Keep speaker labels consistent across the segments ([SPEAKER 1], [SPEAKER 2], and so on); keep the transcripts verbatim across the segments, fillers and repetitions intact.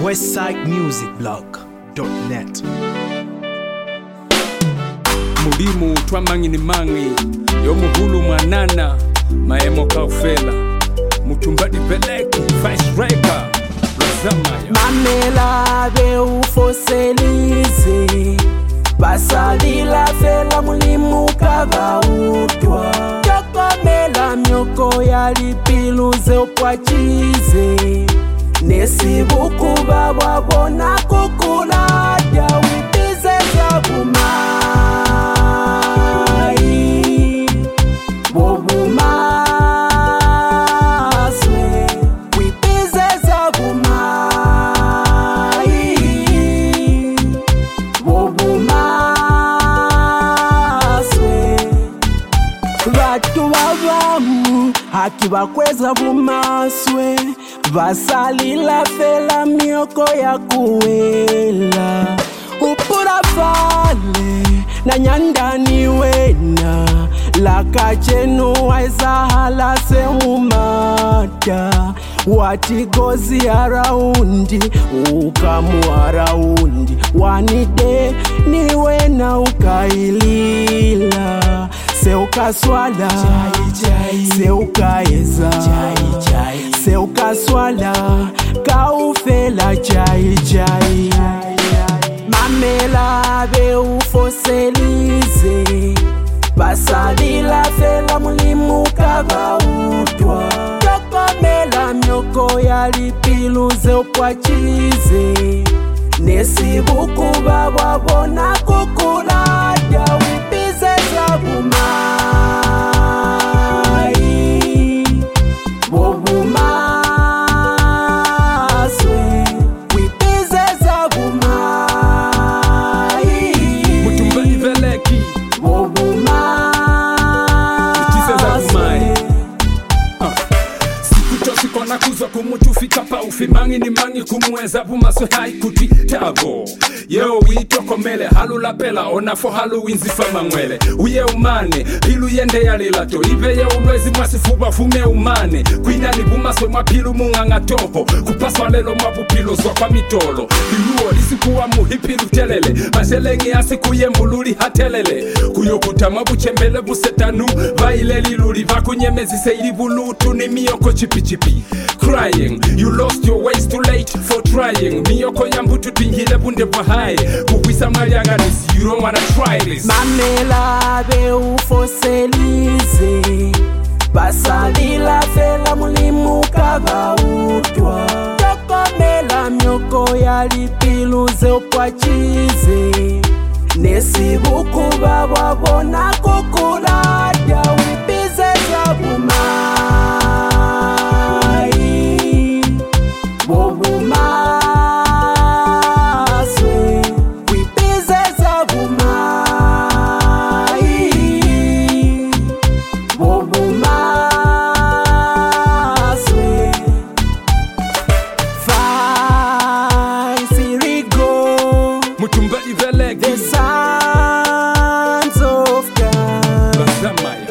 [SPEAKER 1] westside music blog dot net.
[SPEAKER 2] Mulimu twamangi ni mangi yo muhulu mwanana maemo kaufela mutumbadi beleki vice record Razamaya
[SPEAKER 3] Mamela be ufoselize basalila fela mulimu kagautwa Chokomela myoko yalipiluze upwachize Nesibuku babwa bona kukula Jawipize zabumai Bobumaswe Wipize zabumai Bobumaswe Vatu wabamu haki wakweza bumaswe Vasalila fela mioko ya kuwela Upura vale na nyandani wena Lakachenu waiza hala seumata Watigozi araundi ukamu araundi Wanide ni wena ukailila Seuka swala Seuka eza Seuka swala Kaufela chai chai Mamela be ufoselize Basalila fela mulimu kagautwa Chokomela myoko yalipiluze upwachize Nesibuku babwa bona kukula Jawipize zabumai Bobumaswe Wipize zabumai
[SPEAKER 2] mutumbadi beleki
[SPEAKER 3] Bobumaswe
[SPEAKER 2] Sikutoshi kona kuzwa kumutu fika pa ufimangi ni mangi kumuweza bumaswe hai kuti tabo Yo wito komele halu la pela onafo halu winzi fama mwele Uye umane pilu yende ya lilato Ibe ya ulwezi mwasifuba fume umane Kuina ni bumaswe mwapilu munganga toho Kupaswa lelo mwapu zwa kwa mitolo Iluo lisikuwa muhipilu telele Mashelengi asiku yembululi hatelele Kuyokuta mabu chembele busetanu Vaile liluli vakunyemezi seili bulutu ni miyoko chipi chipi Crying, you lost your ways too late for trying Miyoko yambutu tingile bunde bahai Kukwisa marianganisi, you don't wanna try this
[SPEAKER 3] Mamela be ufoselize Basalila fela mulimu kagautwa Chokomela myoko yalipiluze upwachize Nesibuku babwa bona kukula Jawipize zabumai Bobumaswe Wipize zabumai Bobumaswe Fai sirigo
[SPEAKER 2] Mutumbadi beleki
[SPEAKER 3] The sons of God
[SPEAKER 2] Razamaya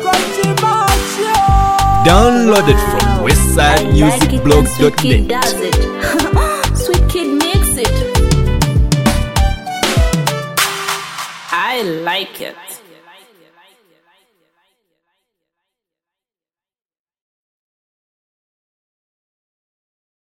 [SPEAKER 1] Downloaded from westside music blog dot
[SPEAKER 4] Sweet Kid
[SPEAKER 1] net.
[SPEAKER 4] does it. Sweet Kid makes it. I like it.